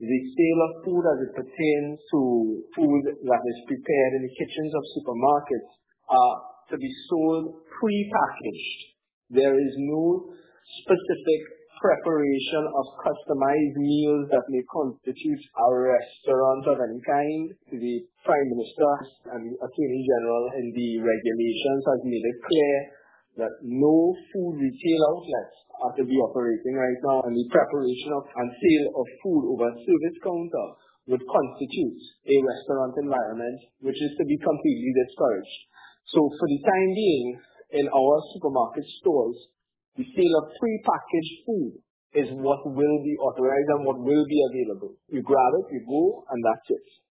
the sale of food as it pertains to food that is prepared in the kitchens of supermarkets are to be sold pre-packaged. There is no specific preparation of customized meals that may constitute a restaurant of any kind. The Prime Minister and the Attorney General in the regulations has made it clear that no food retail outlets are to be operating right now, and the preparation of and sale of food over a service counter would constitute a restaurant environment, which is to be completely discouraged. So for the time being, in our supermarket stores, the sale of pre-packaged food is what will be authorized and what will be available. You grab it, you go, and that's it.